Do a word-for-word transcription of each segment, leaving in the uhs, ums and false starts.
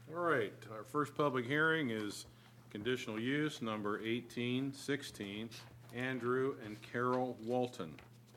All right, our first public hearing is conditional use number eighteen sixteen, Andrew and Carol Walton.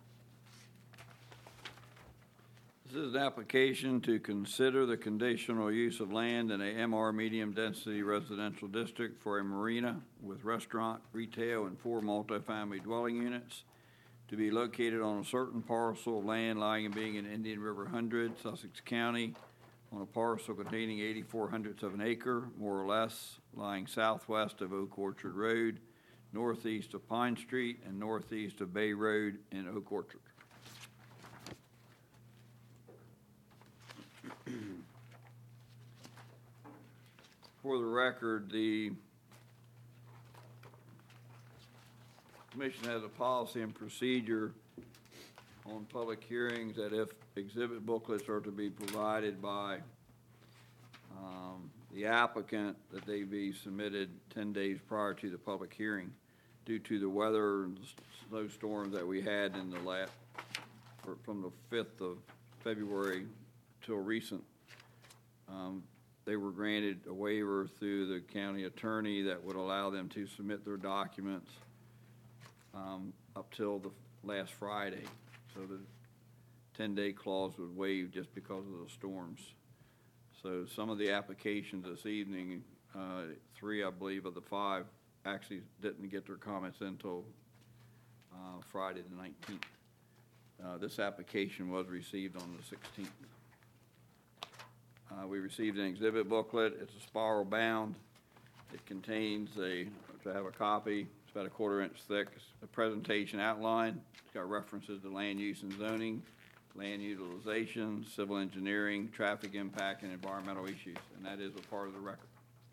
This is an application to consider the conditional use of land in a M R medium-density residential district for a marina with restaurant, retail, and four multifamily dwelling units to be located on a certain parcel of land lying and being in Indian River Hundred, Sussex County, on a parcel containing eighty-four hundredths of an acre, more or less, lying southwest of Oak Orchard Road, northeast of Pine Street, and northeast of Bay Road in Oak Orchard. For the record, the Commission has a policy and procedure on public hearings that if exhibit booklets are to be provided by um, the applicant, that they be submitted ten days prior to the public hearing. Due to the weather and snowstorms that we had in the last, from the fifth of February till recent, um, they were granted a waiver through the county attorney that would allow them to submit their documents um, up till the last Friday. So the ten-day clause was waived just because of the storms. So some of the applications this evening, uh, three, I believe, of the five actually didn't get their comments in until uh, Friday the nineteenth. Uh, this application was received on the sixteenth. Uh, we received an exhibit booklet. It's a spiral bound. It contains a, to have a copy, it's about a quarter inch thick, a presentation outline. It's got references to land use and zoning, land utilization, civil engineering, traffic impact, and environmental issues, and that is a part of the record.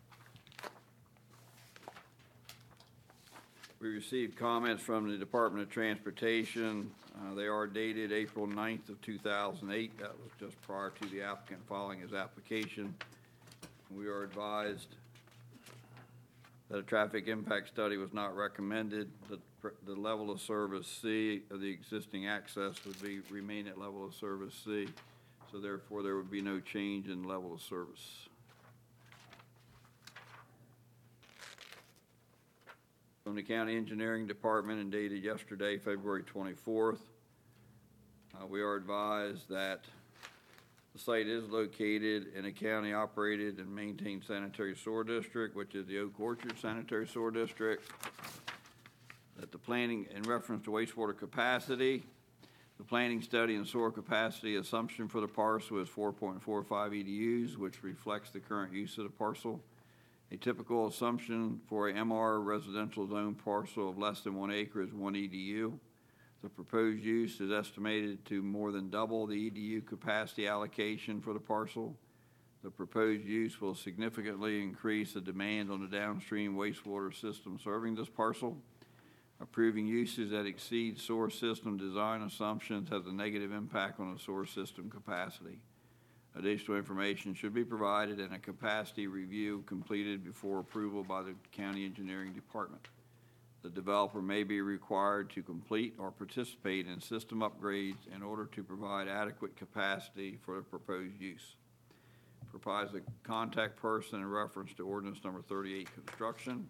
We received comments from the Department of Transportation. Uh, they are dated April ninth of two thousand eight. That was just prior to the applicant filing his application. We are advised that a traffic impact study was not recommended. The, the level of service C of the existing access would be remain at level of service C. So therefore, there would be no change in level of service. From the County Engineering Department and dated yesterday, February twenty-fourth, uh, we are advised that the site is located in a county-operated and maintained sanitary sewer district, which is the Oak Orchard Sanitary Sewer District. That the planning in reference to wastewater capacity, the planning study and sewer capacity assumption for the parcel is four point four five E D Us, which reflects the current use of the parcel. A typical assumption for a M R residential zone parcel of less than one acre is one E D U. The proposed use is estimated to more than double the E D U capacity allocation for the parcel. The proposed use will significantly increase the demand on the downstream wastewater system serving this parcel. Approving uses that exceed sewer system design assumptions has a negative impact on the sewer system capacity. Additional information should be provided and a capacity review completed before approval by the County Engineering Department. The developer may be required to complete or participate in system upgrades in order to provide adequate capacity for the proposed use. Provides a contact person in reference to ordinance number thirty-eight construction.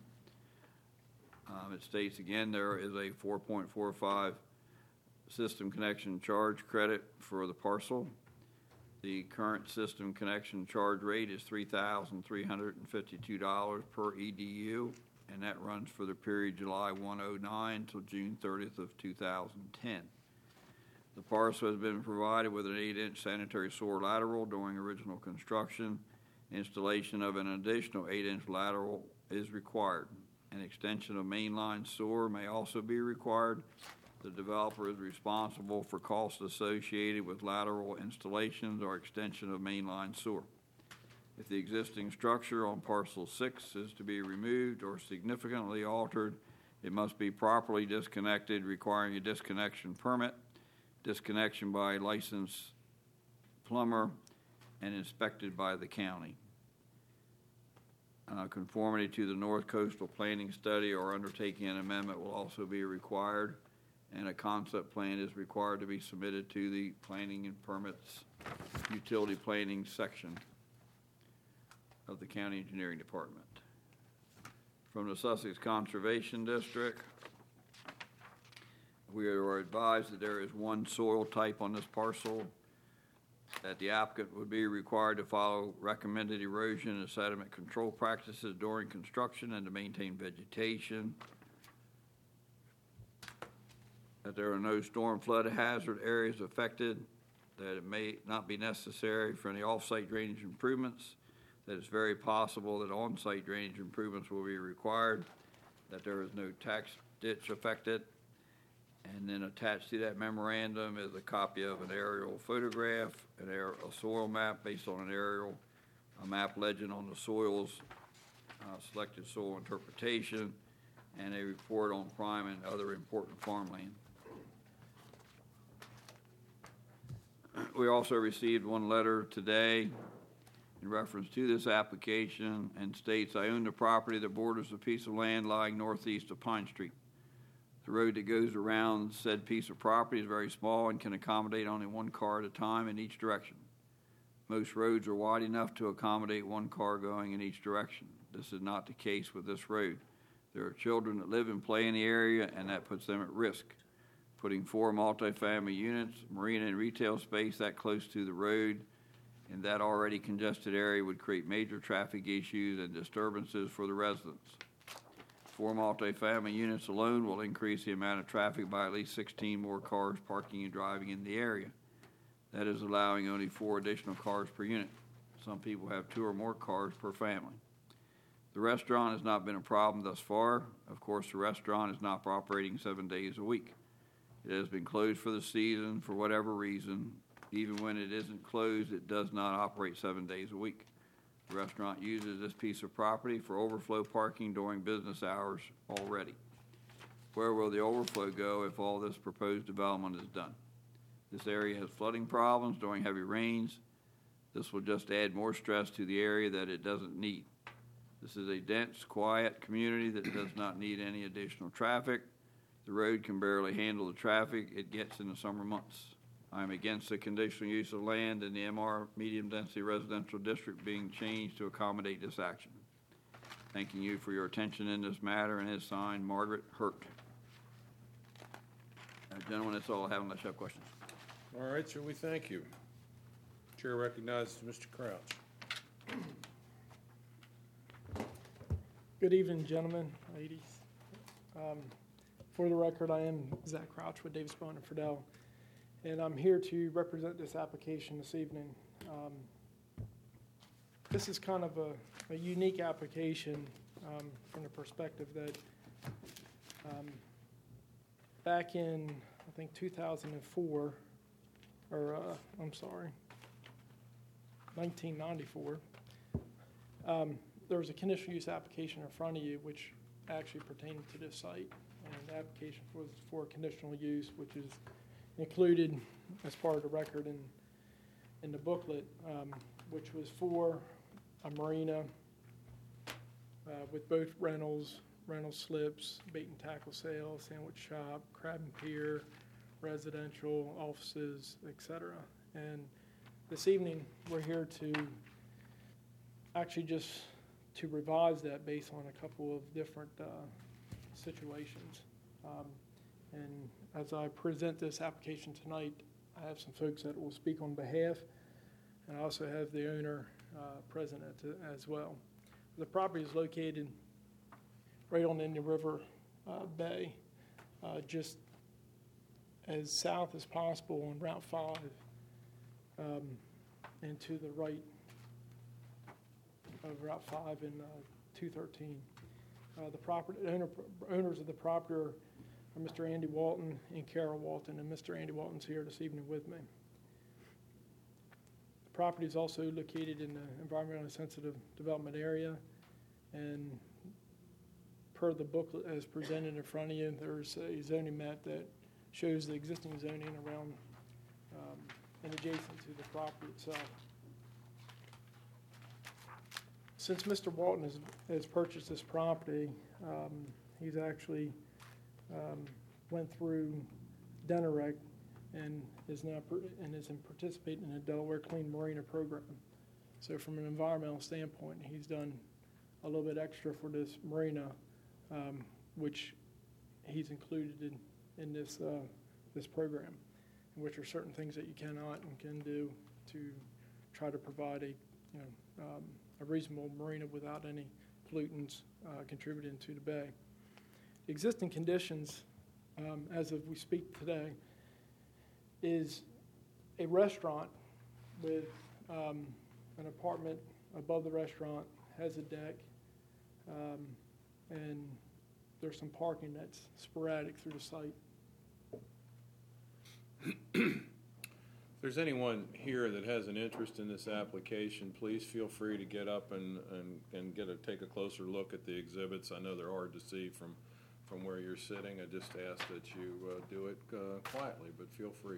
Um, it states again there is a four point four five system connection charge credit for the parcel. The current system connection charge rate is three thousand three hundred fifty-two dollars per E D U, and that runs for the period July first oh nine till June thirtieth of two thousand ten. The parcel has been provided with an eight inch sanitary sewer lateral during original construction. Installation of an additional eight inch lateral is required. An extension of mainline sewer may also be required. The developer is responsible for costs associated with lateral installations or extension of mainline sewer. If the existing structure on parcel six is to be removed or significantly altered, it must be properly disconnected, requiring a disconnection permit, disconnection by a licensed plumber, and inspected by the county. Uh, conformity to the North Coastal Planning Study or undertaking an amendment will also be required, and a concept plan is required to be submitted to the Planning and Permits Utility Planning section of the County Engineering Department. From the Sussex Conservation District, we are advised that there is one soil type on this parcel, that the applicant would be required to follow recommended erosion and sediment control practices during construction and to maintain vegetation, that there are no storm flood hazard areas affected, that it may not be necessary for any off-site drainage improvements, that it's very possible that on-site drainage improvements will be required, that there is no tax ditch affected, and then attached to that memorandum is a copy of an aerial photograph, an aer- a soil map based on an aerial, a map legend on the soils, uh, selected soil interpretation, and a report on prime and other important farmland. We also received one letter today in reference to this application and states, I own the property that borders a piece of land lying northeast of Pine Street. The road that goes around said piece of property is very small and can accommodate only one car at a time in each direction. Most roads are wide enough to accommodate one car going in each direction. This is not the case with this road. There are children that live and play in the area, and that puts them at risk. Putting four multifamily units, marina and retail space that close to the road in that already congested area would create major traffic issues and disturbances for the residents. Four multifamily units alone will increase the amount of traffic by at least sixteen more cars parking and driving in the area. That is allowing only four additional cars per unit. Some people have two or more cars per family. The restaurant has not been a problem thus far. Of course, the restaurant is not operating seven days a week. It has been closed for the season for whatever reason. Even when it isn't closed, it does not operate seven days a week. The restaurant uses this piece of property for overflow parking during business hours already. Where will the overflow go if all this proposed development is done? This area has flooding problems during heavy rains. This will just add more stress to the area that it doesn't need. This is a dense, quiet community that does not need any additional traffic. The road can barely handle the traffic it gets in the summer months. I am against the conditional use of land in the M R Medium Density Residential District being changed to accommodate this action. Thanking you for your attention in this matter, and is signed Margaret Hurt. Uh, gentlemen, that's all I have unless you have questions. All right, sir, we thank you. Chair recognizes Mister Crouch. Good evening, gentlemen, ladies. Um, for the record, I am Zach Crouch with Davis Bowen and Friedel, and I'm here to represent this application this evening. Um, this is kind of a, a unique application um, from the perspective that um, back in, I think, two thousand four, or uh, I'm sorry, nineteen ninety-four, um, there was a conditional use application in front of you which actually pertained to this site. And the application was for conditional use, which is included as part of the record in, in the booklet, um, which was for a marina uh, with both rentals, rental slips, bait and tackle sales, sandwich shop, crab and pier, residential, offices, et cetera. And this evening, we're here to actually just to revise that based on a couple of different uh, situations. Um, and as I present this application tonight, I have some folks that will speak on behalf, and I also have the owner uh, present at, as well. The property is located right on the Indian River uh, Bay, uh, just as south as possible on Route five, um, and to the right of Route five and uh, two thirteen. Uh, the property owner, owners of the property are, are Mister Andy Walton and Carol Walton, and Mister Andy Walton's here this evening with me. The property is also located in the environmentally sensitive development area, and per the booklet as presented in front of you, there's a zoning map that shows the existing zoning around um, and adjacent to the property itself. Since Mister Walton has, has purchased this property, um, he's actually um, went through DENEREC and is now per, and is in participating in the Delaware Clean Marina program. So from an environmental standpoint, he's done a little bit extra for this marina, um, which he's included in, in this, uh, this program, which are certain things that you cannot and can do to try to provide a, you know, um, a reasonable marina without any pollutants uh, contributing to the bay. Existing conditions, um, as of we speak today, is a restaurant with um, an apartment above the restaurant, has a deck, um, and there's some parking that's sporadic through the site. If there's anyone here that has an interest in this application, please feel free to get up and, and, and get a, take a closer look at the exhibits. I know they're hard to see from, from where you're sitting. I just ask that you uh, do it uh, quietly, but feel free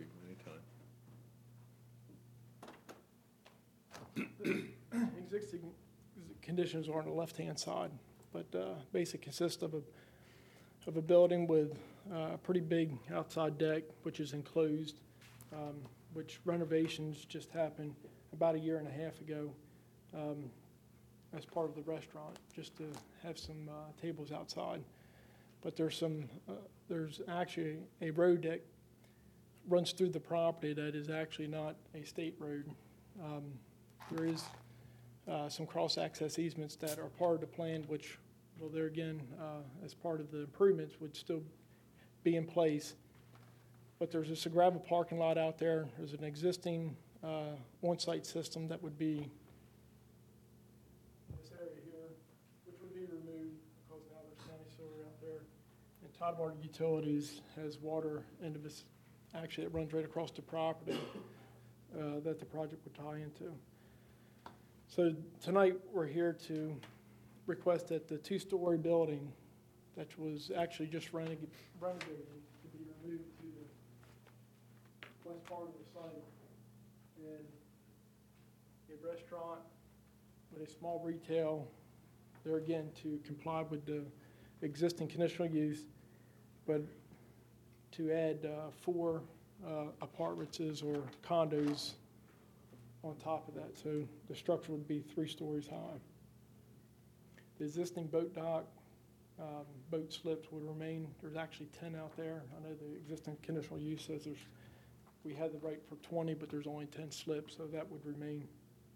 anytime. Existing conditions are on the left-hand side, but uh, basically consist of a, of a building with uh, a pretty big outside deck, which is enclosed, um, which renovations just happened about a year and a half ago um, as part of the restaurant, just to have some uh, tables outside. But there's some, uh, there's actually a road that runs through the property that is actually not a state road. Um, there is uh, some cross-access easements that are part of the plan, which, well, there again, uh, as part of the improvements, would still be in place. But there's just a gravel parking lot out there. There's an existing uh, on-site system that would be in this area here, which would be removed because now there's county sewer out there. And Tidewater Utilities has water into this, actually it runs right across the property uh, that the project would tie into. So tonight we're here to request that the two-story building that was actually just renovated to be removed to the west part of the site, and a restaurant with a small retail, there again to comply with the existing conditional use, but to add uh, four uh, apartments or condos on top of that. So the structure would be three stories high. The existing boat dock, um, boat slips would remain. There's actually ten out there. I know the existing conditional use says there's we had the right for twenty, but there's only ten slips, so that would remain.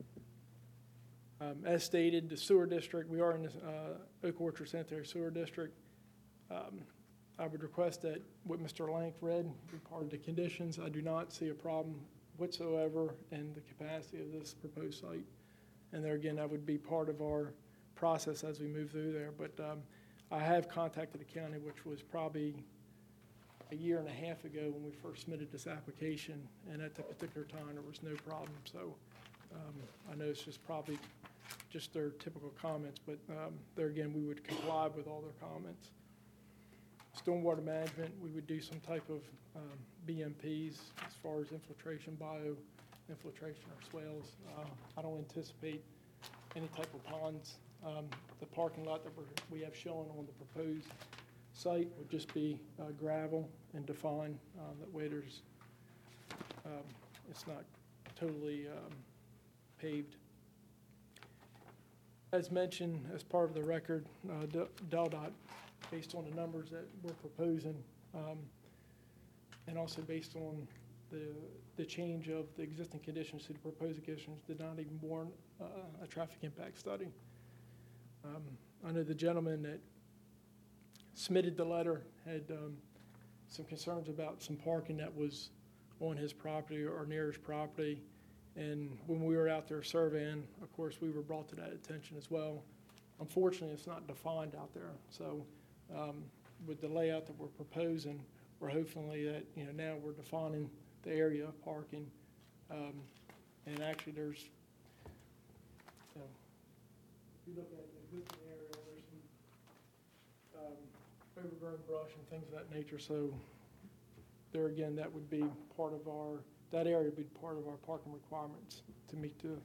Um, as stated, the sewer district, we are in the uh, Oak Orchard Sanitary Sewer District. Um, I would request that what Mister Lank read be part of the conditions. I do not see a problem whatsoever in the capacity of this proposed site. And there again, that would be part of our process as we move through there. But um, I have contacted the county, which was probably a year and a half ago when we first submitted this application, and at that particular time there was no problem. So um, I know it's just probably just their typical comments, but um, there again we would comply with all their comments. Stormwater management, we would do some type of um, B M Ps as far as infiltration, bio infiltration or swales. Uh, I don't anticipate any type of ponds. Um, the parking lot that we're, we have shown on the proposed site would just be uh, gravel and defined. Uh, that way there's, um, it's not totally um, paved. As mentioned, as part of the record, uh, D L D O T, based on the numbers that we're proposing, um, and also based on the the change of the existing conditions to the proposed conditions, did not even warrant uh, a traffic impact study. Um, I know the gentleman that submitted the letter had um, some concerns about some parking that was on his property or near his property. And when we were out there surveying, of course, we were brought to that attention as well. Unfortunately, it's not defined out there. So um, with the layout that we're proposing, we're hopefully that, you know, now we're defining the area of parking. Um, and actually there's, you know, if you look at the existing area, there's some um, overgrown brush and things of that nature. So there again, that would be part of our, that area would be part of our parking requirements to meet the,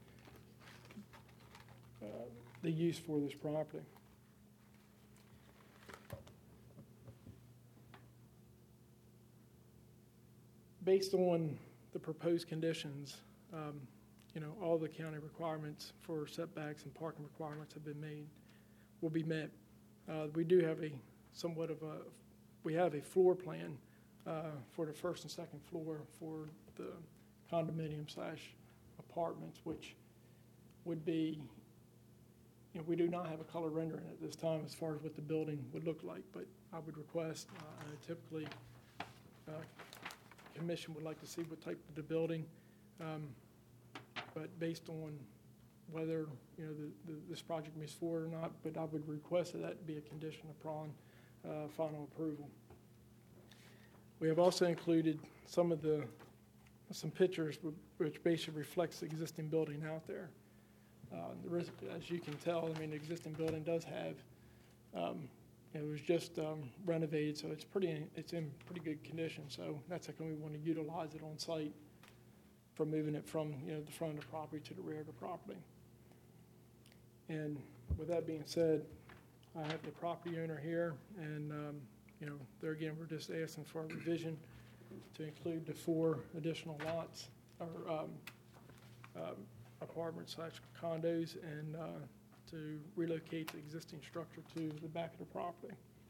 uh, the use for this property. Based on the proposed conditions, um, you know, all the county requirements for setbacks and parking requirements have been made, will be met. Uh, we do have a somewhat of a, we have a floor plan uh, for the first and second floor for the condominium slash apartments, which would be, you know, we do not have a color rendering at this time as far as what the building would look like, but I would request, uh, typically, uh, commission would like to see what type of the building, um, but based on whether, you know, the, the, this project moves forward or not, but I would request that that be a condition upon uh, final approval. We have also included some of the, some pictures which basically reflects the existing building out there. Uh, there is, as you can tell, I mean, the existing building does have, um, it was just um, renovated, so it's pretty, it's in pretty good condition. So that's how come we want to utilize it on site for moving it from, you know, the front of the property to the rear of the property. And with that being said, I have the property owner here, and um, you know, there again, we're just asking for a revision to include the four additional lots or um, um, apartments slash condos, and uh, to relocate the existing structure to the back of the property.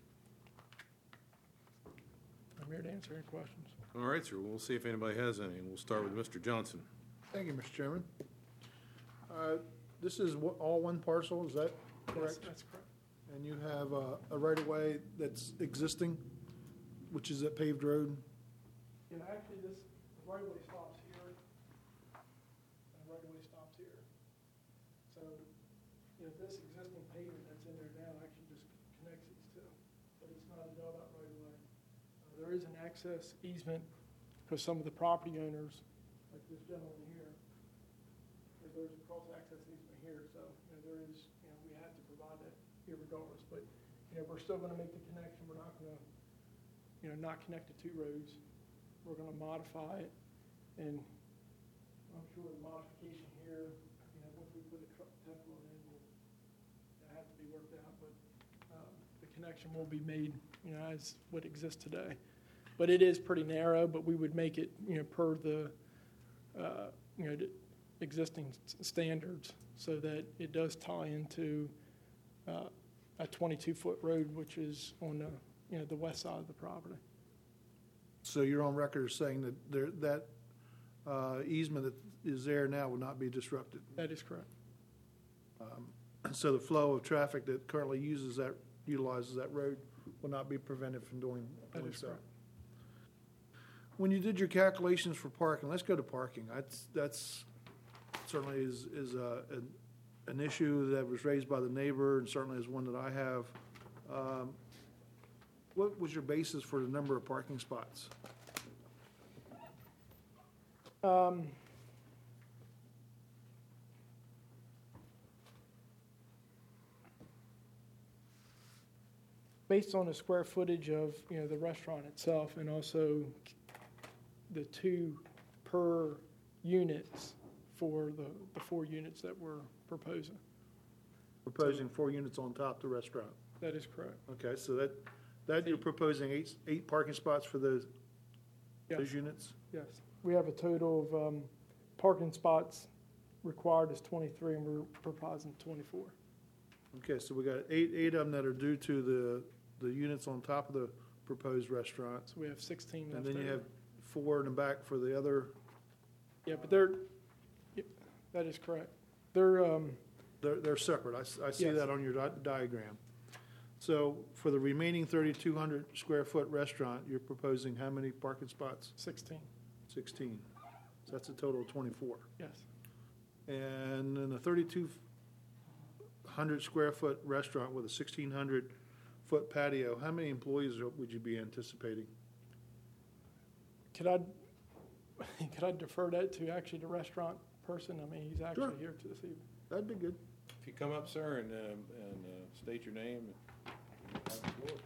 I'm here to answer any questions. All right, sir. We'll see if anybody has any, and we'll start with Mister Johnson. Thank you, Mister Chairman. Uh, This is wha- all one parcel, is that correct? That's, that's correct. And you have uh, a right-of-way that's existing, which is at paved road? Yeah, actually, this right of way stops here, and the right of way stops here. So, you know, this existing pavement that's in there now actually just connects these two, but it's not a built-out right of way. Uh, there is an access easement because some of the property owners, like this gentleman here, there's a cross-access easement here, so, you know, there is, you know, we have to provide that irregardless, but, you know, we're still gonna make the connection, we're not gonna, you know, not connect the two roads. We're gonna modify it, and I'm sure the modification here, you know, once we put a truck template in, will have to be worked out, but, um, the connection will be made, you know, as what exists today. But it is pretty narrow, but we would make it, you know, per the, uh, you know, the existing s- standards, so that it does tie into uh, a twenty-two foot road, which is on the, you know, the west side of the property. So you're on record as saying that there, that uh, easement that is there now will not be disrupted. That is correct. Um, So the flow of traffic that currently uses that, utilizes that road will not be prevented from doing, That doing is so. correct. When you did your calculations for parking, let's go to parking. That's, that's certainly is, is a, an, an issue that was raised by the neighbor, and certainly is one that I have. Um, What was your basis for the number of parking spots? Um, Based on the square footage of, you know, the restaurant itself, and also the two per units for the, the four units that we're proposing. Proposing four units on top of the restaurant. That is correct. Okay, so that, that you're proposing eight, eight parking spots for those, Yes. those units? Yes. We have a total of um, parking spots required is twenty-three, and we're proposing twenty-four. Okay, so we got eight, eight of them that are due to the, the units on top of the proposed restaurant. So we have sixteen left And then you over. have four in the back for the other, Yeah, but they're, yep, that is correct. They're, um, they're, they're separate. I, s- I see Yes. that on your di- diagram. So for the remaining thirty-two hundred square foot restaurant, you're proposing how many parking spots? sixteen, Sixteen. So that's a total of twenty-four. yes. And in the thirty-two hundred square foot restaurant with a sixteen hundred foot patio, how many employees are- would you be anticipating? Could I, could I defer that to actually the restaurant person? I mean, he's actually Sure. here to this evening. That'd be good. If you come up, sir, and, um, and uh, state your name. have the floor.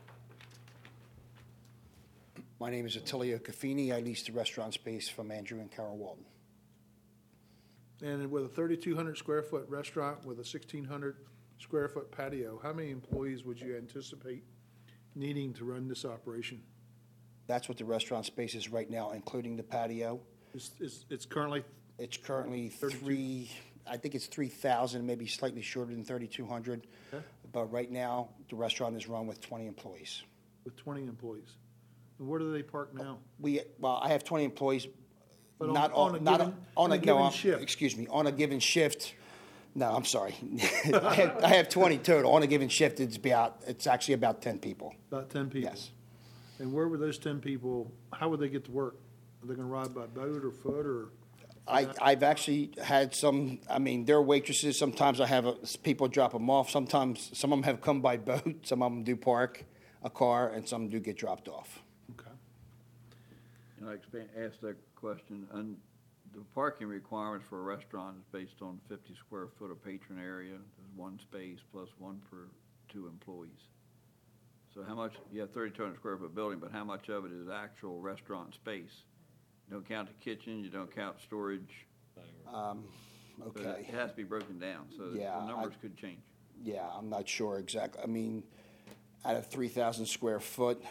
My name is Attilio Caffini. I lease the restaurant space from Andrew and Carol Walton. And with a thirty-two hundred square foot restaurant with a sixteen hundred square foot patio, how many employees would you anticipate needing to run this operation? That's what the restaurant space is right now, including the patio. It's, it's, it's currently It's currently three, I think it's three thousand, maybe slightly shorter than thirty-two hundred. Okay. But right now, the restaurant is run with twenty employees. With twenty employees. And where do they park now? We, well, I have twenty employees, But on- not on a on, not given- on on a, a no, given I'm- shift. excuse me, on a given shift. No, I'm sorry. I have, I have twenty total. On a given shift, it's about, it's actually about ten people. About ten people? Yes. And where would those ten people, how would they get to work? Are they gonna ride by boat or foot or? I, I've actually had some, I mean, they're waitresses. Sometimes I have uh, people drop them off. Sometimes, some of them have come by boat. Some of them do park a car, and some do get dropped off. Okay. And I expand, ask that question, and the parking requirements for a restaurant is based on fifty square foot of patron area, there's one space plus one per two employees. So how much, you have thirty-two hundred square foot building, but how much of it is actual restaurant space? You don't count the kitchen, you don't count storage, Um, but okay. it has to be broken down, so the Yeah, the numbers I- could change. Yeah, I'm not sure exactly. I mean, out of three thousand square foot,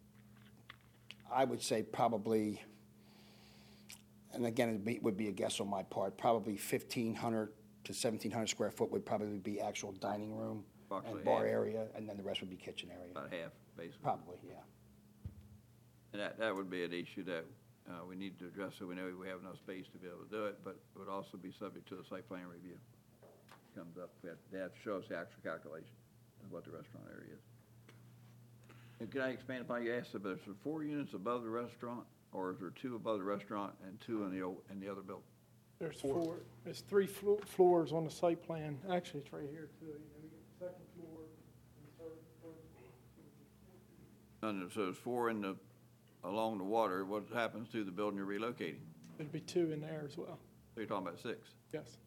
I would say probably, and again, it be- would be a guess on my part, probably fifteen hundred to seventeen hundred square foot would probably be actual dining room Approximately and bar half. area, and then the rest would be kitchen area. About half, basically. Probably, yeah. And that, that would be an issue that uh, we need to address, so we know we have enough space to be able to do it, but it would also be subject to the site plan review. Comes up, we have, they have to show us the actual calculation of what the restaurant area is. And can I expand upon, you asked about, is there four units above the restaurant, or is there two above the restaurant and two in the, old- in the other building? There's four, there's three flo- floors on the site plan. Actually, it's right here too. You know, we get the second floor and the third, third. And so there's four in the, along the water, what happens to the building you're relocating? There'd be two in there as well. So you're talking about six, Yes.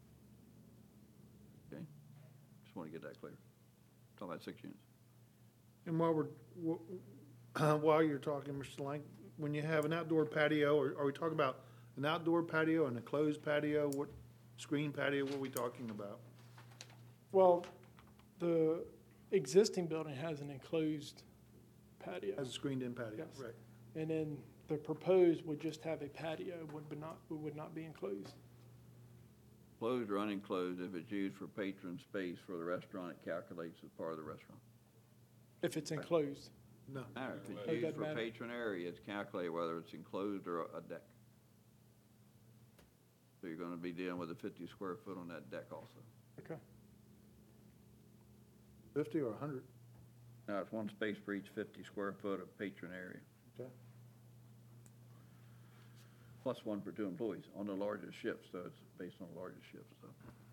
okay? Just want to get that clear. Talking about six units. And while we're, wh- while you're talking, Mister Lang, when you have an outdoor patio, or are we talking about an outdoor patio and a closed patio? What, screen patio, what are we talking about? Well, the existing building has an enclosed patio. As a screened-in patio, Yes. right? And then the proposed would just have a patio, would be not, would not be enclosed. Closed or unenclosed, if it's used for patron space for the restaurant, it calculates as part of the restaurant. If it's enclosed. No. Matter, if Oh, it's it used doesn't for matter. patron area, it's calculated whether it's enclosed or a deck. So you're gonna be dealing with a fifty square foot on that deck also. Okay. Fifty or a hundred? Now, it's one space for each fifty square foot of patron area, Okay. plus one for two employees on the largest shift, so it's based on the largest shift, so.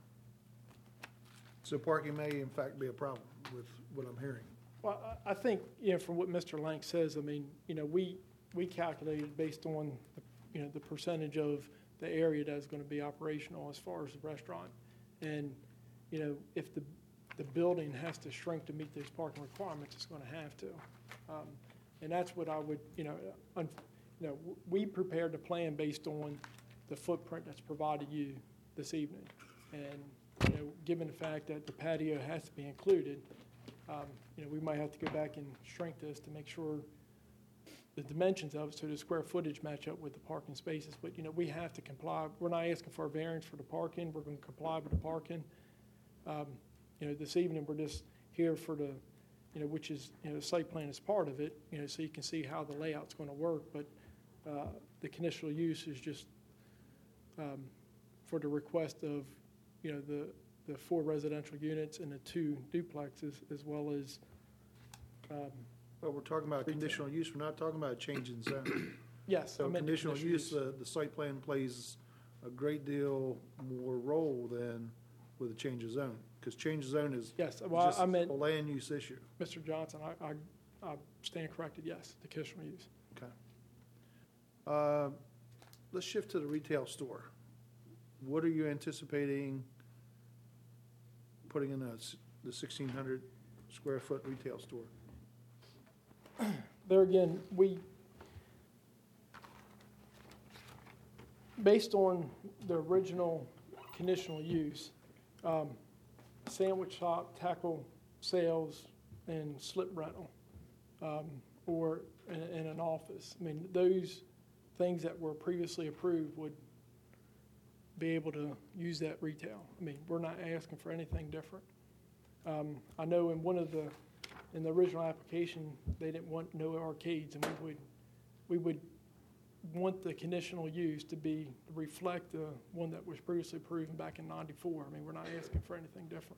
So parking may in fact be a problem with what I'm hearing. Well, I I think, you know, from what Mister Lang says, I mean, you know, we, we calculated based on, you know, the percentage of the area that's going to be operational as far as the restaurant. And, you know, if the, the building has to shrink to meet those parking requirements, it's going to have to. Um, And that's what I would, you know, un, you know, w- we prepared the plan based on the footprint that's provided you this evening. And, you know, given the fact that the patio has to be included, um, you know, we might have to go back and shrink this to make sure the dimensions of it, so the square footage match up with the parking spaces. But, you know, we have to comply. We're not asking for a variance for the parking. We're going to comply with the parking. Um, You know, this evening, we're just here for the, you know, which is, you know, the site plan is part of it, you know, so you can see how the layout's going to work. But uh, the conditional use is just um, for the request of, you know, the, the four residential units and the two duplexes, as well as, um, Well, we're talking about a conditional use, we're not talking about a change in zone. yes. I So meant the conditional use, uh, the site plan plays a great deal more role than with a change of zone. Because change of zone is Yes, well, just I meant, a land use issue. Mister Johnson, I, I, I stand corrected, yes, the conditional use. Okay. Uh, Let's shift to the retail store. What are you anticipating putting in a s- the sixteen hundred square foot retail store? There again, we, based on the original conditional use, um, sandwich shop, tackle sales, and slip rental, um, or in, in an office. I mean, those things that were previously approved would, be able to use that retail. I mean, we're not asking for anything different. Um, I know in one of the, in the original application, they didn't want no arcades, and we would, we would want the conditional use to be, reflect the one that was previously approved back in ninety-four. I mean, we're not asking for anything different.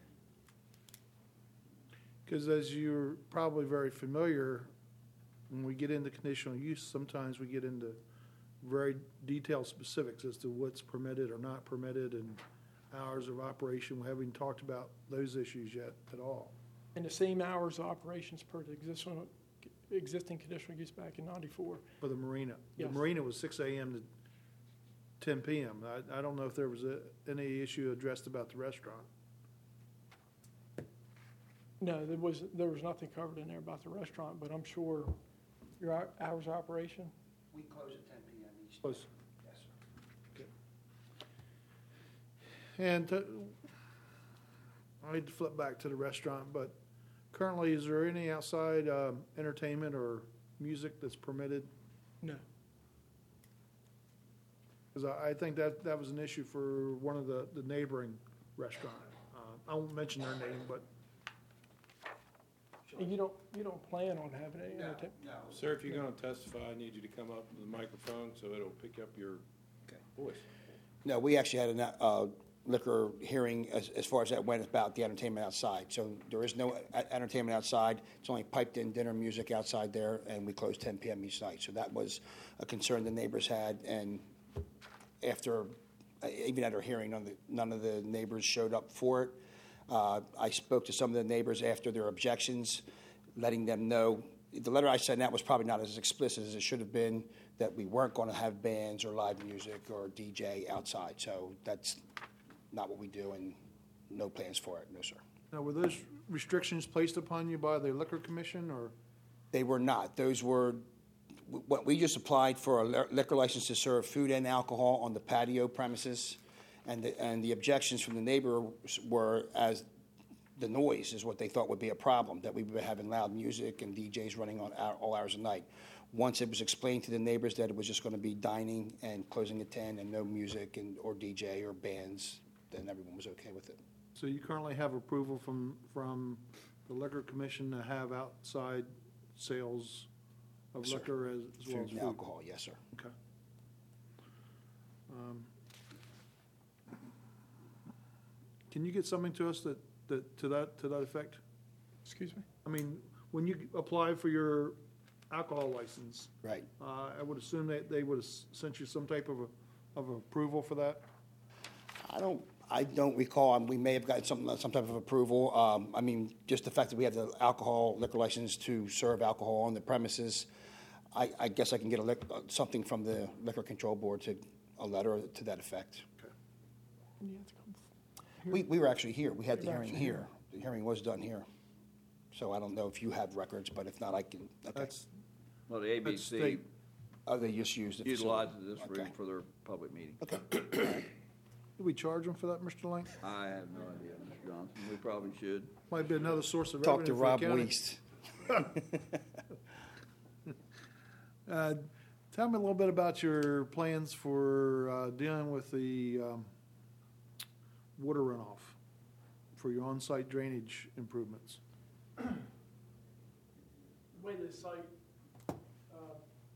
Because as you're probably very familiar, when we get into conditional use, sometimes we get into very detailed specifics as to what's permitted or not permitted and hours of operation. We haven't talked about those issues yet at all. And the same hours of operations per the existing, existing conditional use back in ninety-four. For the marina. Yes. The marina was six a.m. to ten p.m. I, I don't know if there was a, any issue addressed about the restaurant. No, there was, there was nothing covered in there about the restaurant, but I'm sure your hou- hours of operation. We close at ten p.m. each. Close. Yes, sir. And to, I need to flip back to the restaurant, but currently, is there any outside um, entertainment or music that's permitted? No. Because I, I think that, that was an issue for one of the, the neighboring restaurant. Uh, I won't mention their name, but And you don't, you don't plan on having any entertainment? No. Sir, if you're gonna testify, I need you to come up to the microphone so it'll pick up your Okay. voice. No, we actually had a uh, liquor hearing as, as far as that went about the entertainment outside. So there is no uh, entertainment outside. It's only piped-in dinner music outside there, and we close ten p.m. each night. So that was a concern the neighbors had, and after, uh, even at our hearing, none of the, none of the neighbors showed up for it. Uh, I spoke to some of the neighbors after their objections, letting them know. The letter I sent out was probably not as explicit as it should have been, that we weren't going to have bands or live music or D J outside. So that's not what we do, and no plans for it, no, sir. now, were those restrictions placed upon you by the liquor commission, or? They were not. Those were, what we just applied for a liquor license to serve food and alcohol on the patio premises. And the, and the objections from the neighbors were as the noise is what they thought would be a problem, that we were having loud music and D Js running on hour, all hours of night. Once it was explained to the neighbors that it was just going to be dining and closing at ten and no music and or D J or bands, then everyone was okay with it. So you currently have approval from, from the liquor commission to have outside sales of Yes, sir. liquor as, as well Food as and food? alcohol, yes, sir. Okay. Um, Can you get something to us that, that, to that, to that effect? Excuse me? I mean, when you apply for your alcohol license, Right. uh, I would assume that they would have sent you some type of a, of approval for that? I don't, I don't recall, um, we may have gotten some, some type of approval. Um, I mean, just the fact that we have the alcohol liquor license to serve alcohol on the premises, I, I guess I can get a lic, uh, something from the Liquor Control Board to, a letter to that effect. You have to come. We, we were actually here, we had the You're hearing actually here. The hearing was done here. So I don't know if you have records, but if not, I can, okay. That's, Well, the That's A B C state. Oh, they just used the facility. utilizes this room Okay. for their public meeting. Okay. do we charge them for that, Mister Lang? I have no idea, Mister Johnson. We probably should. Might be another source of Talk revenue to for the Rob county. Weist. Uh, Tell me a little bit about your plans for uh, dealing with the um, water runoff for your on-site drainage improvements. The way the site uh,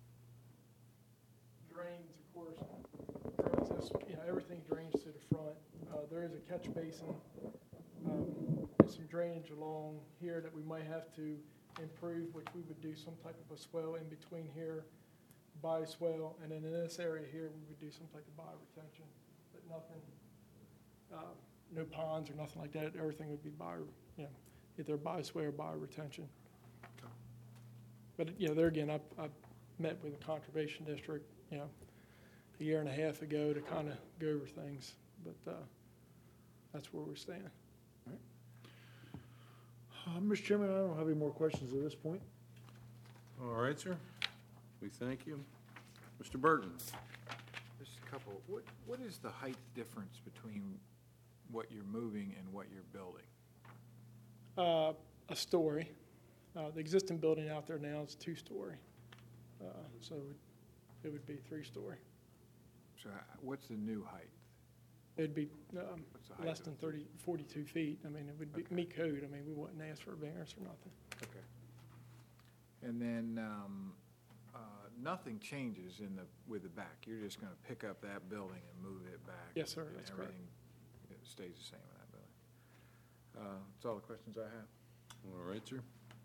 drains, of course, drains this, you know, everything drains to the front. Uh, There is a catch basin, um, and some drainage along here that we might have to improve, which we would do some type of a swell in between here, bioswale, and then in this area here, we would do some type of bioretention, but nothing, uh, no ponds or nothing like that. Everything would be bio, you know, either bioswale or bioretention. But, you know, there again, I, I met with the Conservation District, you know, a year and a half ago to kind of go over things, but uh, that's where we stand. Uh, Mister Chairman, I don't have any more questions at this point. All right, sir. We thank you. Mister Burton? Just a couple. What, what is the height difference between what you're moving and what you're building? Uh, a story. Uh, the existing building out there now is two-story, uh, so it would be three-story. So h- what's the new height? It'd be um, What's the height less of than it? thirty, forty-two feet. I mean, it would be Okay. meet code. I mean, we wouldn't ask for a variance or nothing. Okay. And then, um, uh, nothing changes in the, with the back? You're just gonna pick up that building and move it back? Yes, sir, and that's correct. Everything it stays the same in that building? Uh, That's all the questions I have. All right, sir.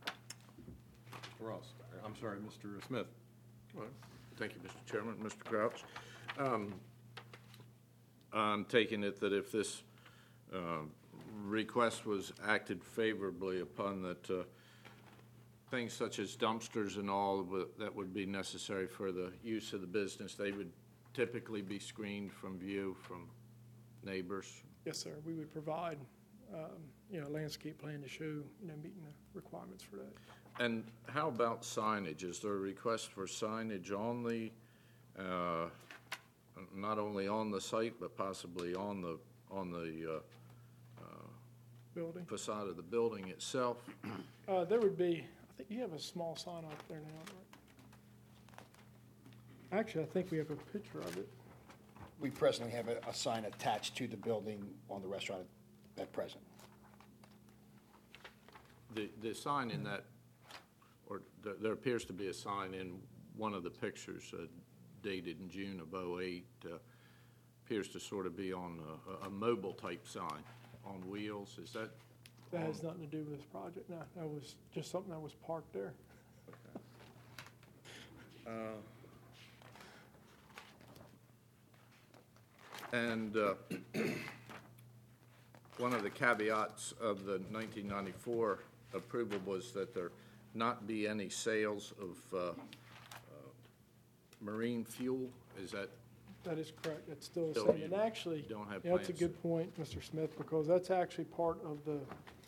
Ross, I'm sorry, Mister Smith. Well, Thank you, Mister Chairman. Mister Crouch, um, I'm taking it that if this uh, request was acted favorably upon, that uh, things such as dumpsters and all wi- that would be necessary for the use of the business, they would typically be screened from view from neighbors. Yes, sir. We would provide, um, you know, a landscape plan to show, you know, meeting the requirements for that. And how about signage? Is there a request for signage on the, uh, not only on the site, but possibly on the, on the uh, Building. facade of the building itself? Uh, there would be, I think you have a small sign up there now, right? Actually, I think we have a picture of it. We presently have a, a sign attached to the building on the restaurant at present. The, the sign in that, or there, there appears to be a sign in one of the pictures uh, dated in June of oh eight, uh, appears to sort of be on a, a mobile type sign on wheels. Is that? That has nothing to do with this project. No, that was just something that was parked there. And uh, one of the caveats of the nineteen ninety-four approval was that there not be any sales of uh, uh, marine fuel. Is that, That is correct. It's still the So same. you And actually, don't have yeah, that's a plans? good point, Mister Smith, because that's actually part of the,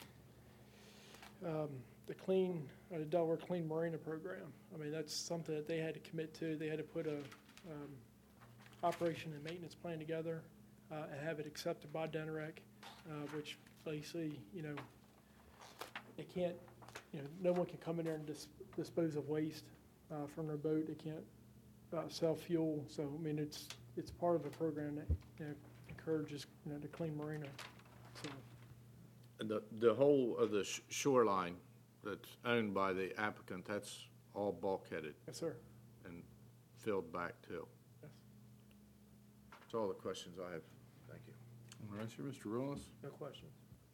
um, the clean, uh, the Delaware Clean Marina Program. I mean, that's something that they had to commit to. They had to put a, um, operation and maintenance plan together, uh, and have it accepted by Denrec, uh, which basically, you know, they can't, you know, no one can come in there and dis- dispose of waste, uh, from their boat. They can't, uh, sell fuel. So, I mean, it's, it's part of a program that, you know, encourages, you know, the clean marina. So, the, the whole of the sh- shoreline that's owned by the applicant, that's all bulkheaded yes, sir. and filled back too? Yes. That's all the questions I have. Thank you. All right, sir, Mister Ross. No questions.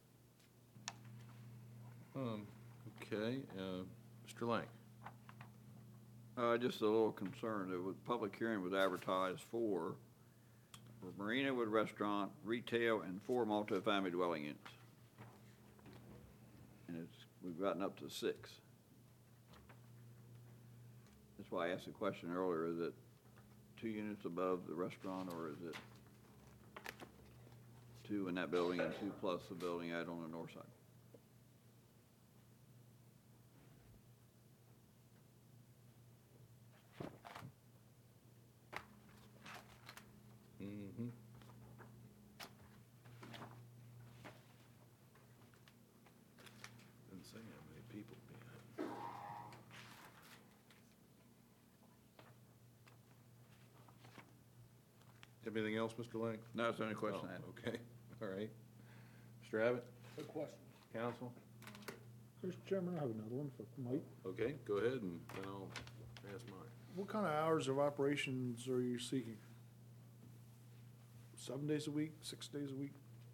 Um, okay, uh, Mister Lang. Uh, just a little concerned, that with public hearing was advertised for, for marina with restaurant, retail, and four multifamily dwelling units. And it's, we've gotten up to six. That's why I asked the question earlier, is it two units above the restaurant, or is it two in that building and two plus the building out on the north side? Mm-hmm. Didn't say how many people being. Anything else, Mister Lang? No, that's the only question I had. Oh, okay, all right. Mister Abbott, No questions. counsel? Mister Chairman, I have another one if I might. Okay, go ahead and then I'll ask mine. What kind of hours of operations are you seeking? Seven days a week, six days a week?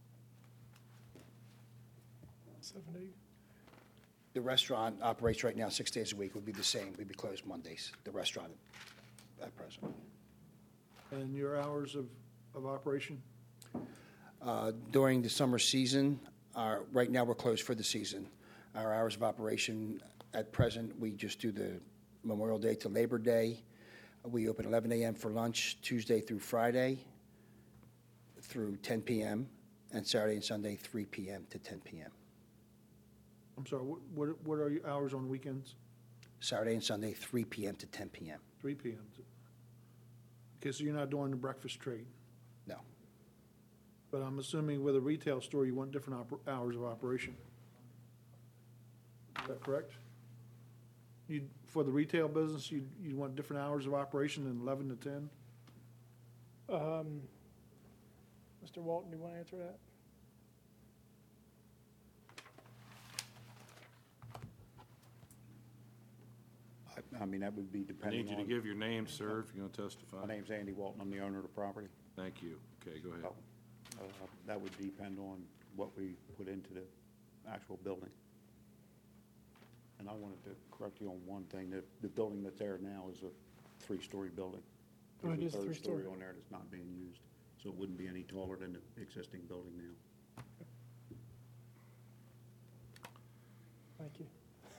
Seven days. The restaurant operates right now six days a week, would be the same. We'd be closed Mondays, the restaurant at present. And your hours of, of operation? Uh, During the summer season, our, right now, we're closed for the season. Our hours of operation at present, we just do the Memorial Day to Labor Day. We open eleven a.m. for lunch Tuesday through Friday through ten p.m., and Saturday and Sunday, three p.m. to ten p.m. I'm sorry, what, what what are your hours on weekends? Saturday and Sunday, three p.m. to ten p.m. Three p.m. Okay, so you're not doing the breakfast trade? No. But I'm assuming with a retail store, you want different oper- hours of operation. Is that correct? You, for the retail business, you, you want different hours of operation than eleven to ten? Um, Mister Walton, do you want to answer that? I, I mean, that would be I depending need on. you to give your name, sir, if you're going to testify. My name's Andy Walton, I'm the owner of the property. Thank you. Okay, go ahead. Uh, That would depend on what we put into the actual building. And I wanted to correct you on one thing, the, the building that's there now is a three-story building. Oh, it There's is a third story three-story. on there that's not being used, so it wouldn't be any taller than the existing building now. Thank you.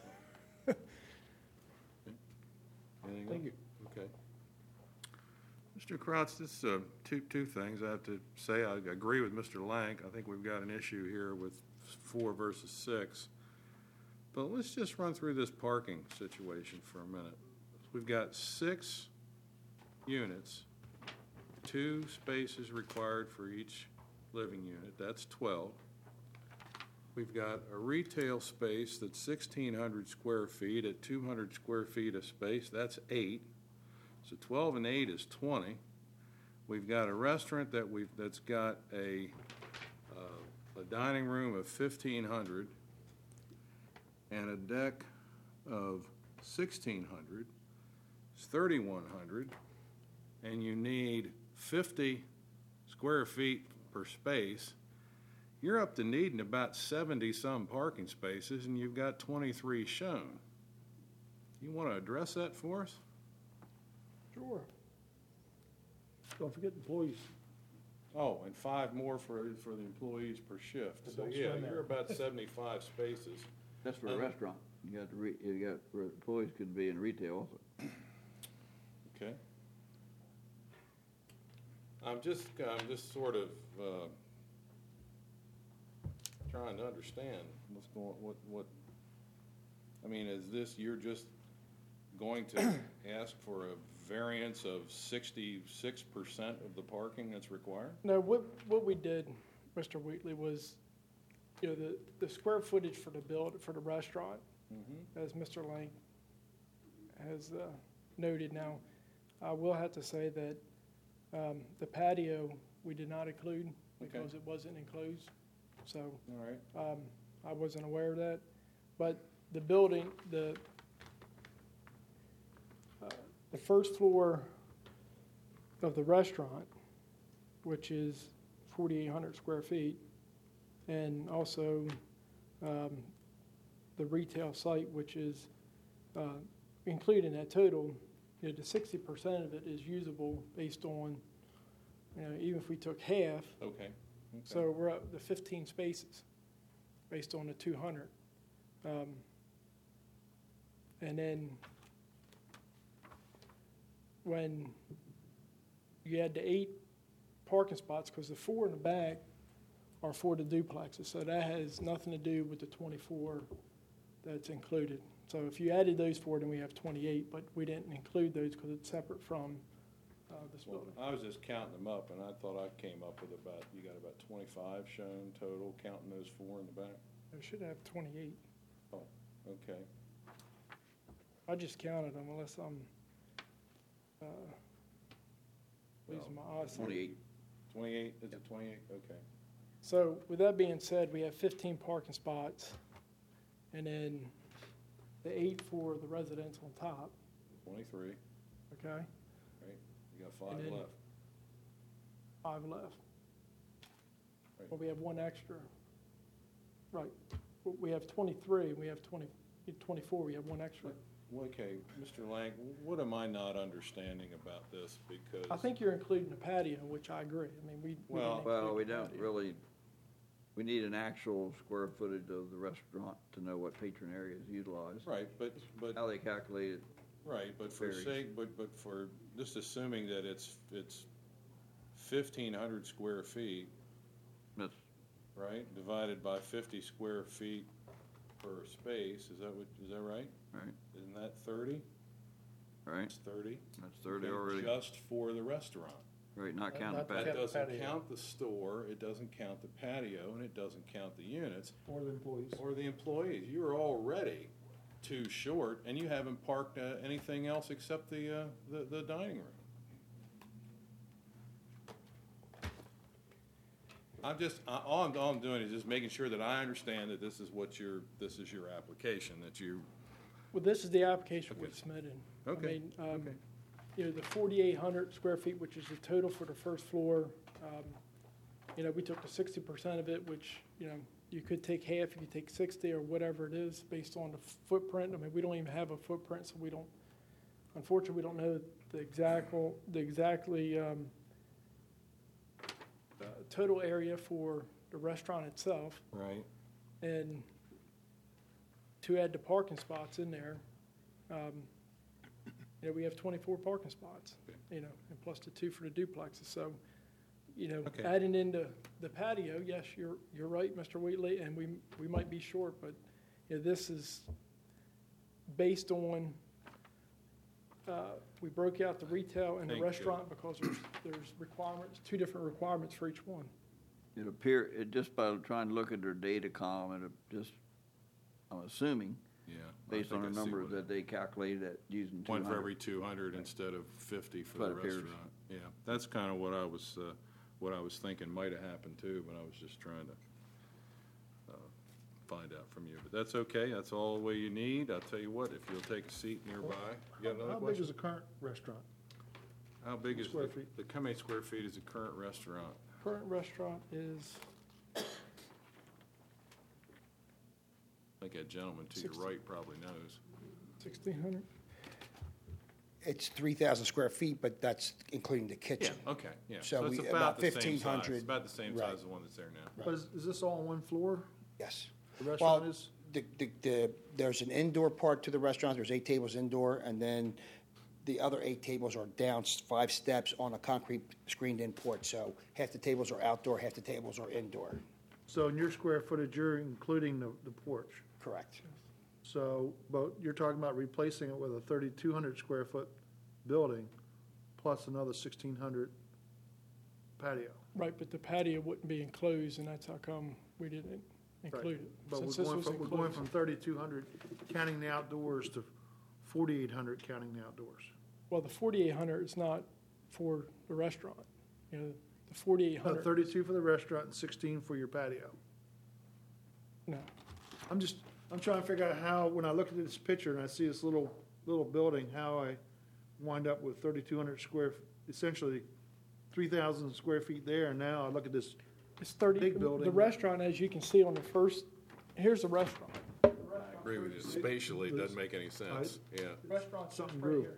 Anything Thank else? Okay. Mister Kraus, this, uh, two, two things I have to say. I agree with Mister Lank. I think we've got an issue here with four versus six. But let's just run through this parking situation for a minute. We've got six units, two spaces required for each living unit. That's twelve. We've got a retail space that's sixteen hundred square feet at two hundred square feet of space. That's eight. So twelve and eight is twenty. We've got a restaurant that we've, that's got a, uh, a dining room of fifteen hundred and a deck of sixteen hundred. It's thirty-one hundred. And you need fifty square feet per space. You're up to needing about seventy-some parking spaces, and you've got twenty-three shown. You want to address that for us? Sure. Don't forget employees. Oh, and five more for, for the employees per shift. So, Don't yeah, spend that. you're about seventy-five spaces. That's for a Um, restaurant. You got, the re- you got, re- employees could be in retail also. Okay. I'm just, I'm just sort of, uh, trying to understand what's going, what, what, I mean, is this, you're just going to ask for a variance of sixty-six percent of the parking that's required? No, what, what we did, Mister Wheatley, was, you know, the, the square footage for the build, for the restaurant, Mm-hmm. as Mister Lang has uh, noted now, I will have to say that um, the patio, we did not include because it wasn't enclosed. So All right. um, I wasn't aware of that. But the building, the, uh, the first floor of the restaurant, which is forty-eight hundred square feet, and also um, the retail site, which is uh, included in that total, you know, the sixty percent of it is usable based on, you know, even if we took half, Okay. Okay. so we're up to fifteen spaces based on the two hundred. Um, and then when you add the eight parking spots, because the four in the back are for the duplexes, so that has nothing to do with the twenty-four that's included. So if you added those four, then we have twenty-eight, but we didn't include those because it's separate from uh, this Well, building. I was just counting them up, and I thought I came up with about, you got about twenty-five shown total, counting those four in the back? We should have twenty-eight. Okay. I just counted them unless I'm uh, losing my eyesight. Twenty-eight. Twenty-eight, is it twenty-eight? Okay. So with that being said, we have fifteen parking spots, and then the eight for the residents on top, Twenty-three, okay? you got five And then- left. Five left. Right. Well, we have one extra. Right. Well, we have twenty-three, we have twenty, twenty-four, we have one extra. Well, okay, Mister Lang, what am I not understanding about this? Because. I think you're including the patio, which I agree. I mean, we. we Well- didn't Well, include we the don't patio. really, we need an actual square footage of the restaurant to know what patron area is utilized. Right, but, but, How they calculate it, right, but for varies. sake, but, but for, just assuming that it's, it's fifteen hundred square feet, that's, right, divided by fifty square feet per space, is that what, is that right? right, Isn't that thirty? right, It's thirty? that's thirty Okay, already, Just for the restaurant. right, not Not- counting not the the That patio. doesn't patio. count the store, it doesn't count the patio, and it doesn't count the units Or the employees. or the employees. You're already too short, and you haven't parked uh, anything else except the, uh, the, the dining room. I'm just, I- all I'm, all I'm doing is just making sure that I understand that this is what your, this is your application, that you, Well, this is the application we Okay. submitted. Okay, I mean, um, okay. you know, the forty-eight hundred square feet, which is the total for the first floor, um, you know, we took the sixty percent of it, which, you know, you could take half, you could take sixty or whatever it is based on the footprint. I mean, we don't even have a footprint, so we don't, unfortunately, we don't know the exact, the exactly, um, uh, total area for the restaurant itself. right? And to add the parking spots in there, um, you know, we have twenty-four parking spots, you know, and plus the two for the duplexes. So, you know, Okay. adding in the, the patio, yes, you're, you're right, Mister Wheatley, and we, we might be short, but, you know, this is based on, uh, we broke out the retail and the Thank you. restaurant because there's, there's requirements, two different requirements for each one. It appear, it just by trying to look at their data column, it just, I'm assuming, Yeah. I based think on I the see numbers what it- that they calculated at using two One hundred. for every two hundred instead of fifty for What the appears. restaurant. Yeah, that's kind of what I was, uh, what I was thinking might have happened too, but I was just trying to uh, find out from you. But that's okay, that's all the way you need. I'll tell you what, if you'll take a seat nearby. You got another How big question? is the current restaurant? How big is, Square the feet? the- how many square feet is the current restaurant? Current restaurant is I think that gentleman to your Sixty. right probably knows. sixteen hundred. It's three thousand square feet, but that's including the Yeah, kitchen. okay, yeah. So it's we- about about the same size. fifteen hundred. It's about the same Right. size as the one that's there now. But is, is this all on one floor? Yes. The restaurant Well, is? the, the, the, there's an indoor part to the restaurant, there's eight tables indoor, and then the other eight tables are down s- five steps on a concrete screened-in porch. So half the tables are outdoor, half the tables are indoor. So in your square footage, you're including the, the porch. Correct. So, but you're talking about replacing it with a thirty-two hundred square foot building plus another sixteen hundred patio. Right, but the patio wouldn't be enclosed, and that's how come we didn't include it. But we're Since this going was from, we're going enclosed. from thirty-two hundred counting the outdoors to forty-eight hundred counting the outdoors. Well, the forty-eight hundred is not for the restaurant. You know, the forty-eight Uh, hundred, thirty-two for the restaurant and sixteen for your patio. no. I'm just, I'm trying to figure out how, when I look at this picture and I see this little, little building, how I wind up with thirty-two hundred square, essentially three thousand square feet there, and now I look at this, It's thirty, Big building. the restaurant, as you can see on the first, here's the restaurant. I agree with you. Spatially, it doesn't make any sense. Yeah. The restaurant's Something right grew. here.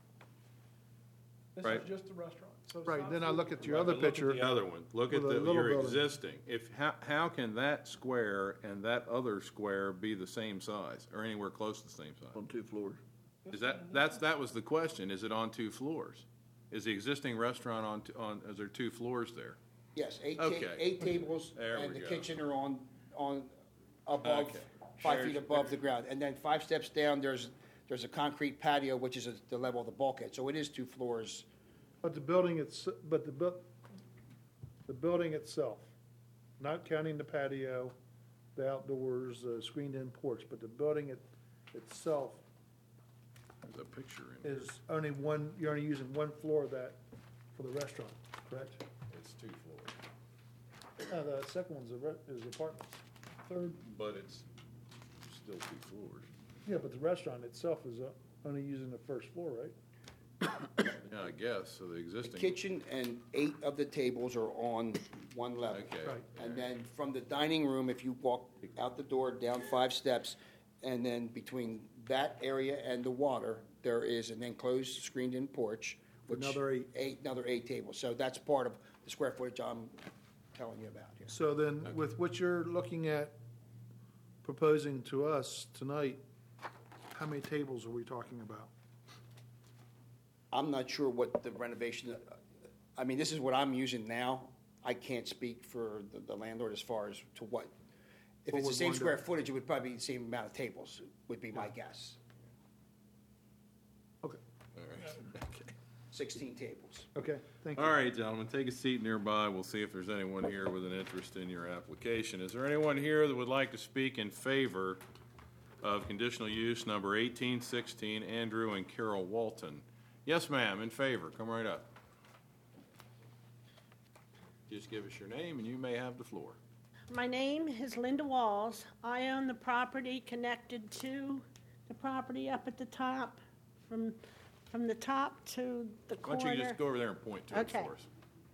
This Right. is just the restaurant. So it's right, not then I for- look at your Right, other but look at picture. the other one. Look at with a the, little your building. existing. If, how, how can that square and that other square be the same size or anywhere close to the same size? On two floors. Is that, that's, that was the question. Is it on two floors? Is the existing restaurant on, t- on, is there two floors there? Yes, eight, ta- Okay. eight tables, There and we the go. kitchen are on, on, above, Okay. five There's- feet above the ground. And then five steps down, there's, there's a concrete patio, which is at the level of the bulkhead. So it is two floors. But the building, it's, but the, bu- the building itself, not counting the patio, the outdoors, uh, screened-in porch, but the building it, itself There's a picture in here. is only one, you're only using one floor of that for the restaurant, correct? It's two floors. Uh, the second one's a, re- is apartments. Third, But it's still two floors. Yeah, but the restaurant itself is uh, only using the first floor, right? Yeah, I guess. So the The existing. kitchen and eight of the tables are on one level. Okay. Right. And then from the dining room, if you walk out the door, down five steps, and then between that area and the water, there is an enclosed screened-in porch. which- Another eight. Eight, another eight tables. So that's part of the square footage I'm telling you about here. So then, with what you're looking at proposing to us tonight, how many tables are we talking about? I'm not sure what the renovation, I mean, this is what I'm using now. I can't speak for the- the landlord as far as to what. If What it's the would same one square do? footage, it would probably be the same amount of tables, would be my guess. Okay, All right. Okay. Sixteen tables. okay, thank you. All right, gentlemen, take a seat nearby. We'll see if there's anyone here with an interest in your application. Is there anyone here that would like to speak in favor of conditional use number eighteen sixteen, Andrew and Carol Walton? Yes, ma'am, in favor. Come right up. Just give us your name and you may have the floor. My name is Linda Walls. I own the property connected to the property up at the top, from, from the top to the Why corner. don't you just go over there and point to it Okay. for us?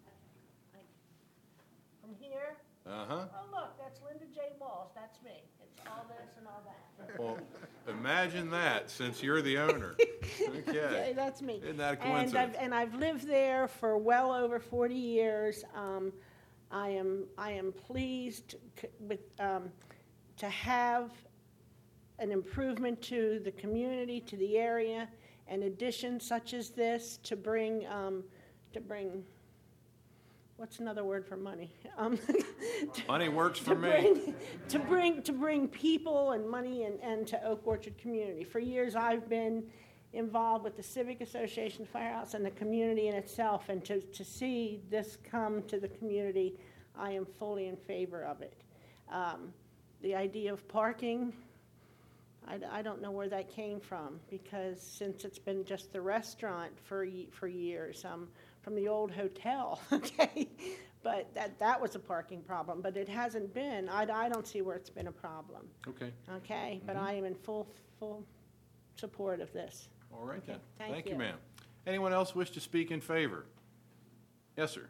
From here? Uh-huh. Oh, look, that's Linda J. Walls. That's me. It's all this and all that. Well, imagine that, since you're the owner. Yeah, Okay. that's me. Isn't that a And I've, coincidence? and I've lived there for well over forty years. Um, I am, I am pleased c- with, um, to have an improvement to the community, to the area, an addition such as this to bring, um, to bring, what's another word for money? Um, Money works for to me. bring, to bring to bring people and money and, and to Oak Orchard community. For years, I've been involved with the Civic Association Firehouse and the community in itself, and to, to see this come to the community, I am fully in favor of it. Um, the idea of parking, I, I don't know where that came from, because since it's been just the restaurant for ye- for years, um, from the old hotel, okay, but that that was a parking problem, but it hasn't been. I, I don't see where it's been a problem, Okay, okay, but I am in full full support of this. all right then. Thank Thank you, you. ma'am. Anyone else wish to speak in favor? Yes, sir.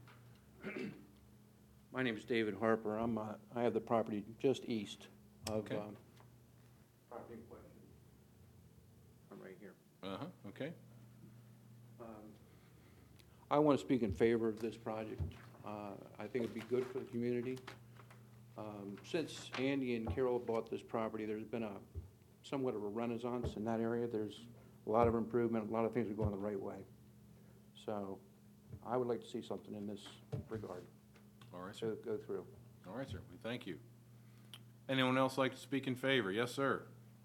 My name is David Harper. I'm, uh, I have the property just east of, Okay. um, property in question. I'm right here. Uh-huh, okay. Um, I want to speak in favor of this project. Uh, I think it'd be good for the community. Um, Since Andy and Carol bought this property, there's been a somewhat of a renaissance in that area. There's a lot of improvement, a lot of things are going the right way. So I would like to see something in this regard All right, sir. to go through. All right, sir. We thank you. Anyone else like to speak in favor? Yes, sir.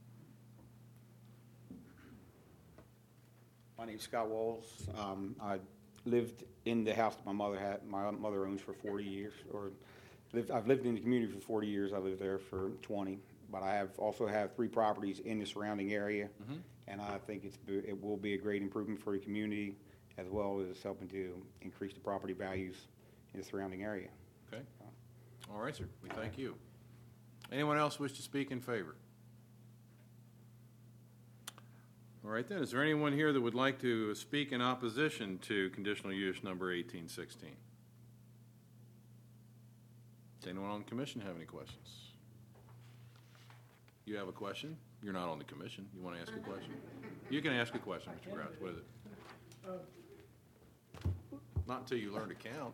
My name's Scott Walls. Um, I lived in the house that my mother had, my mother owns for forty years, or lived, I've lived in the community for forty years. I lived there for twenty, but I have also have three properties in the surrounding area, Mhm. and I think it's it will be a great improvement for the community, as well as helping to increase the property values in the surrounding area. Okay. All right, sir. We thank you. Anyone else wish to speak in favor? All right then, is there anyone here that would like to speak in opposition to conditional use number eighteen sixteen? Does anyone on the commission have any questions? You have a question? You're not on the commission. You want to ask a question? You can ask a question, Mister Grouch. What is it? Not until you learn to count.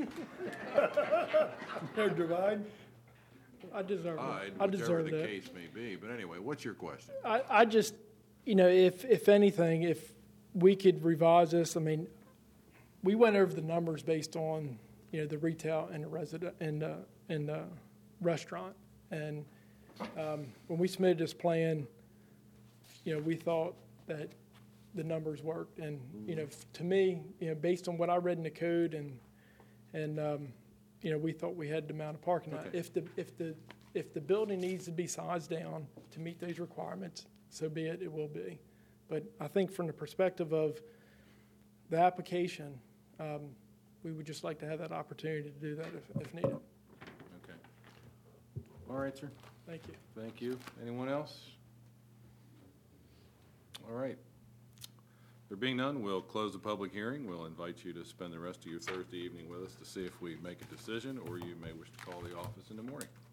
No divide. I deserve All it. right, I whichever deserve the that. case may be. But anyway, what's your question? I, I just, you know, if, if anything, if we could revise this, I mean, we went over the numbers based on, you know, the retail and the resident and, uh, and the restaurant. And um, when we submitted this plan, you know, we thought that the numbers worked. And, you know, f- to me, you know, based on what I read in the code and, and, um, you know, we thought we had the amount of parking lot. Okay. If the, if the, if the building needs to be sized down to meet those requirements, so be it, it will be. But I think from the perspective of the application, um, we would just like to have that opportunity to do that if, if needed. Okay. All right, sir. Thank you. Thank you. Anyone else? All right. There being none, we'll close the public hearing. We'll invite you to spend the rest of your Thursday evening with us to see if we make a decision, or you may wish to call the office in the morning.